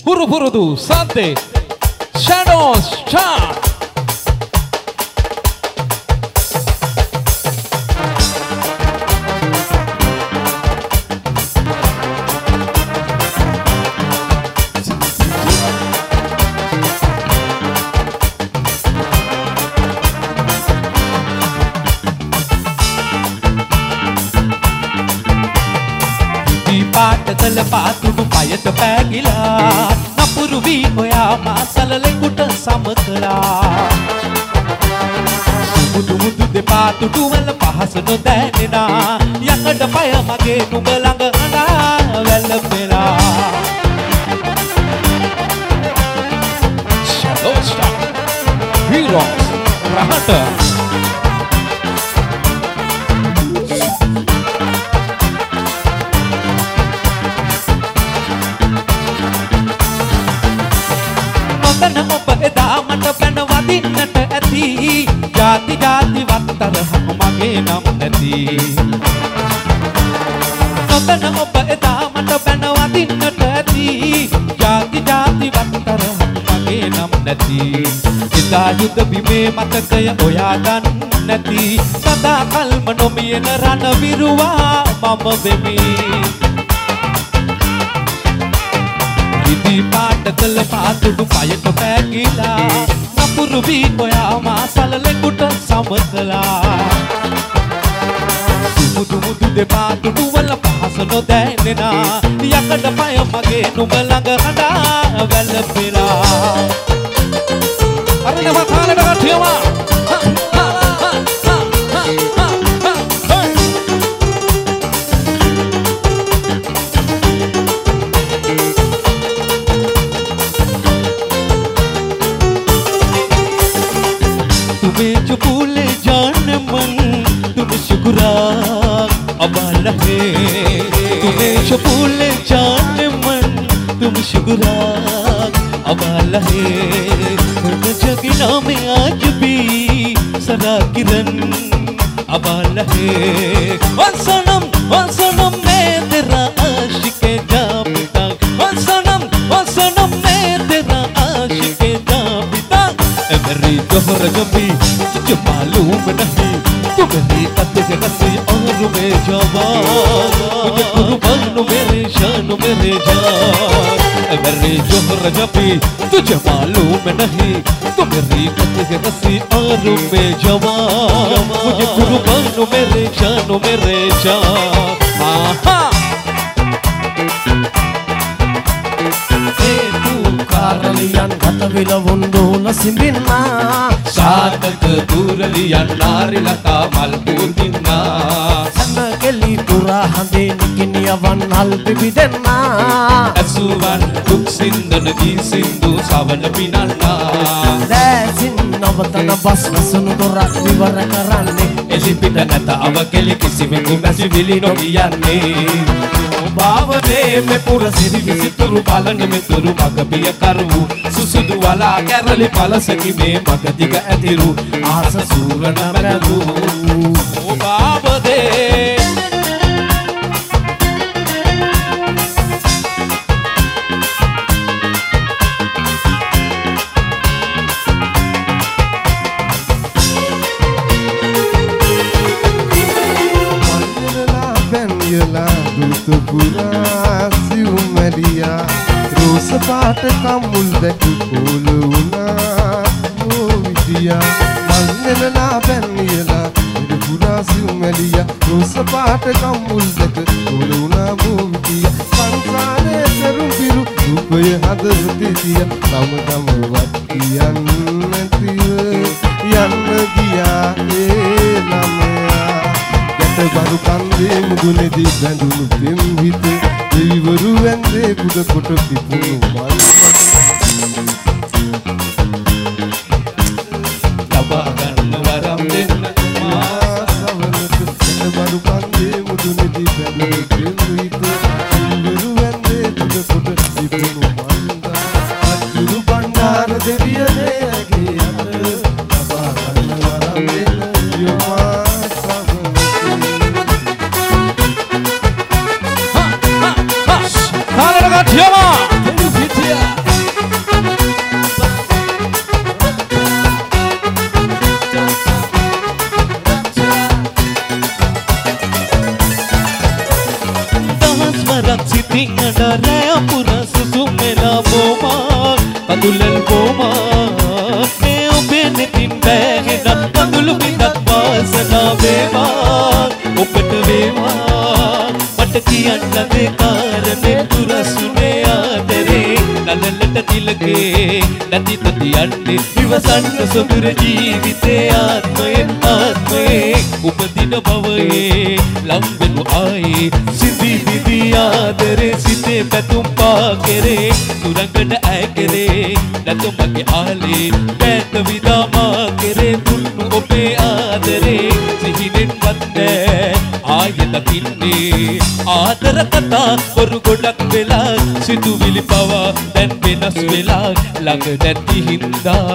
Huru Purudu Sante Shadows Chart. පාතුඩු පයට පෑගිලා නපුරු වී ඔයා මාසලලෙකුට සම කළා සුමුදු මුදු දෙපාතුඩු වල පහස නොදැනෙනා යකඩ පය මගේ නුඹ ළඟ අඬා වැළපෙලා Shadow Star Heroes රහට जाति जाति वत्तर हम मगे नम नदी नतन ඔබ එදා මට බැනවදින්නට ඇති ಜಾති ಜಾති වත්තර हम මගේ නම් නැති එදා යුද බිමේ මතකය ඔයා ගන්න නැති සදා කල්ම නොමියන රණ විරුවා මම වෙමි ඉදි පාට කළ පාතුඩු පයට පෑගිලා නපුරු වී ඔයා මාසලලෙකුට සම කළා සුමුදු මුදු දෙපාතුඩු වල පහස නොදැනෙනා යකඩ පය මගේ නුඹ ළඟ අඬා වැළපෙලා අර නව කාලේට කටියවා भूले जाने मन तुम शुक्रा अबाल है तुम्हें जो भूले जाने मन तुम शुक्रा अबाल है जगना में आज भी सदा किरण अबाल है ओ सनम मैं तेरा आशिक जाबिता ओ सनम मैं तेरा आशिक जाबिता मेरी जोहर जबी तुझे मालूम नहीं तू मेरी कत्ते रसी और मैं जवान मुझे कुर्बान मेरे शान मेरे जान मेरी जोहर जबी तुझे मालूम नहीं तू मेरी कत्ते रसी और मैं जवान मुझे कुर्बान मेरे शान मेरे जान आहा කාරලියන් ගතවිල වුන්දෝල සිඹින්නා සාතක දුරලියන් නාරිලතා මල් පුදින්නා සන්න කෙලි පුරා හඳේ නිකිනියවන් හල් පිබිදෙන්නා අසුවන් දුක් සින්දන දී සින්දු සවන පිනන්නා දැසින් නවතන බස් වසුණු දොරක් විවර කරන්නේ එලිපිට නැත අව කෙලි කිසිවෙකු මැසි විලි නොකියන්නේ बावदे में पूरा सिरी विसितुरु पालन में तुरु मग पिय करवु सुसुदु वाला केरली पलसकी में मगदिग अतिरु आस सूरन मरदु ओ बावदे Pura siumaria rosa paata kamul dak koluna o vidiya mannela benniyala pura siumaria rosa paata kamul dak koluna o vidiya sansare seru biru rupay hadati diya tam wattiyan natiwa yanna giya e namaya baru kandee mudunedi bandunu pem hite devivaru wende buda koto tipunu mal laba ganna waram denna savanatu baru kandee mudunedi bandunu pem hite devivaru wende buda koto tipunu mal ajuru bandara deviya deyage laba ganna waram denna yoma Yama! තුලල් බොමා මේ ඔබේ නෙතින් බෑගෙන කඳුළු බිඳක් වාසනා වේවා ඔබට වේවා මට කියන්න දේ කාරණේ දුරසුනේ ආදරේ නලලට තිලකේ නැති තතියන්නේ විවසන්න සොඳුර ජීවිතේ ආත්මයේ උපදින භවයේ ලම්බෙනු ආයේ සිඳි දිවි ආදරේ සිතේ පැතුම් පාකරේ සුරංගන ඇය කෙරේ නැතු මගේ ආලේ බෑත විදාමා කෙරේ දුන්නු ඔබේ ආදරේ සිහිනෙන්වත් නෑ ආයෙ දකින්නේ ආදර කතා බොරු ගොඩක් වෙලා සිතුවිලි පවා දැන් වෙනස් වෙලා ළඟ නැති හින්දා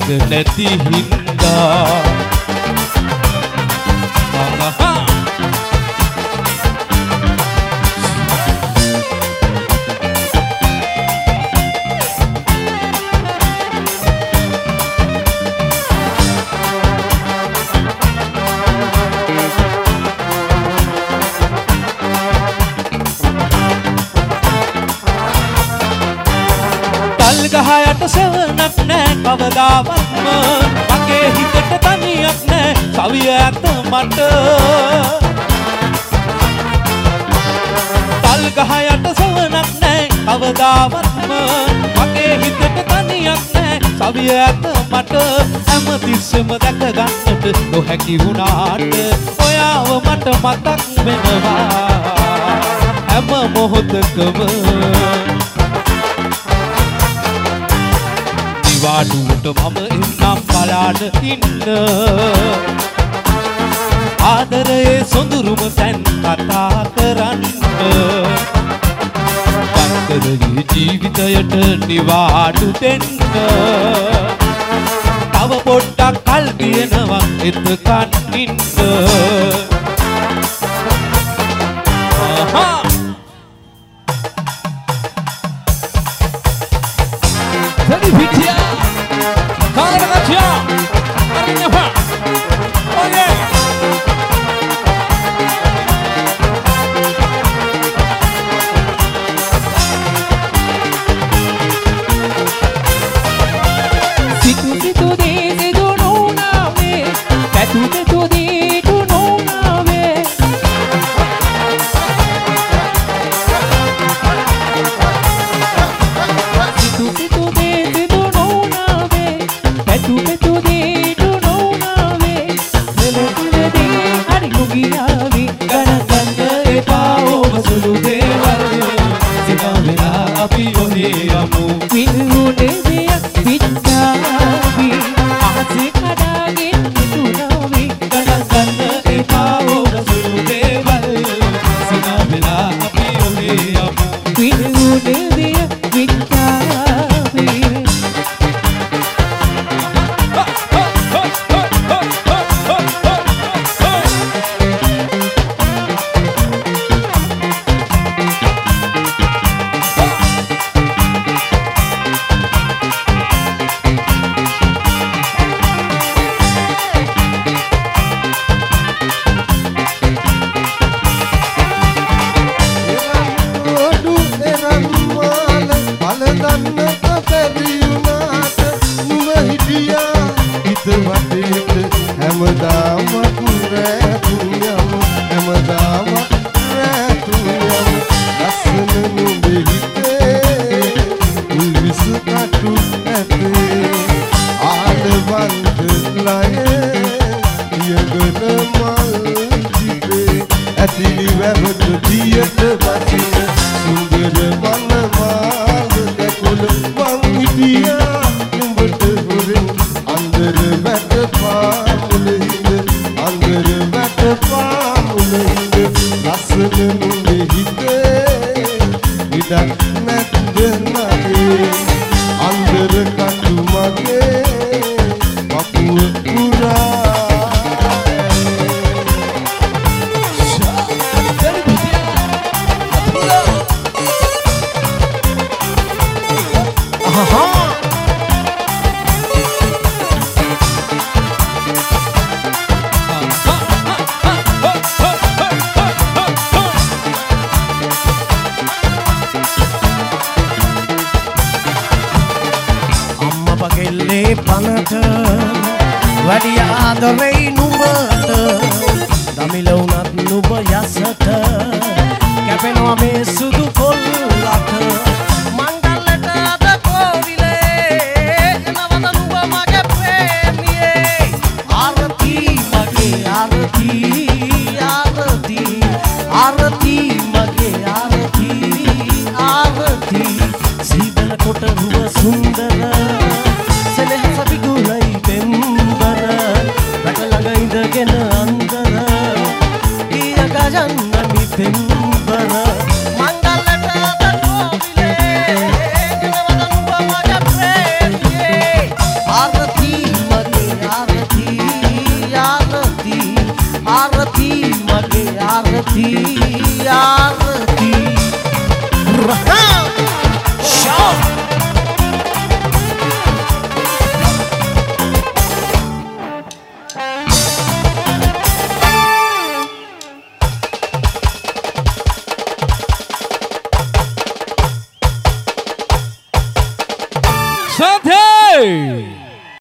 ගහයට සෙවණක් නෑ කවදාවත්ම මගේ හිතට තනියක් නෑ සවිය ඇත මට තල් ගහයට සෙවණක් නෑ කවදාවත්ම මගේ හිතට තනියක් නෑ සවිය ඇත මට හැමතිස්සෙම දැක ගන්නට නොහැකි වුණාට ඔයාව මට මතක් වෙනවා හැම මොහොතකම වාඩුවට මම එන්නම් බලාන ඉන්න ආදරයේ සොඳුරුම තැන් කතා කරන්න පන්තරගේ ජීවිතයට නිවාඩු දෙන්න තව පොඩ්ඩක් කල් තියෙනවා එතකන් ඉන්න Jadi Vidya, kalau aja, harinya Pak, oh yeah. Situ di situ nuna we, situ di tu nuna we. Situ di petu di tu nuna we, lele di hari kugiyavi, ගණගන්න එපා ඔබ සුළු දේවල් සිනාවෙලා අපි ඔහේ යමු විනුනේ දෙය විච්ඡාවි, ආසේ කඩාගෙන තුනාවි, ගණගන්න එපා ඔබ සුළු දේවල් සිනාවෙලා අපි ඔහේ යමු විනුනේ දෙය විච්ඡාවි. කෙල්ලේ පනට වැඩි ආදරේ නුඹට දමිල උනත් නුඹ යසට කැපෙනවා මේ සුදු කොල්ලට මංගලට අද කෝවිලේ නවද නුඹ මගේ ප්‍රේමියේ ආරති මගේ ආරති ආරති ආරති මගේ ආරති ආරති සීබල කොට රුව සුන්දර සෙනෙහස විගුණයි පෙම්බර රට ළඟ ඉඳගෙන අන්දර ඊය ගජන්න මි පෙම්බර මංගලට අද කෝවිලේ නවද නුඹ මගේ ප්‍රේමියේ ආරති මගේ ආරති ආරති ආරති මගේ ආරති ආරති Shout! Santé!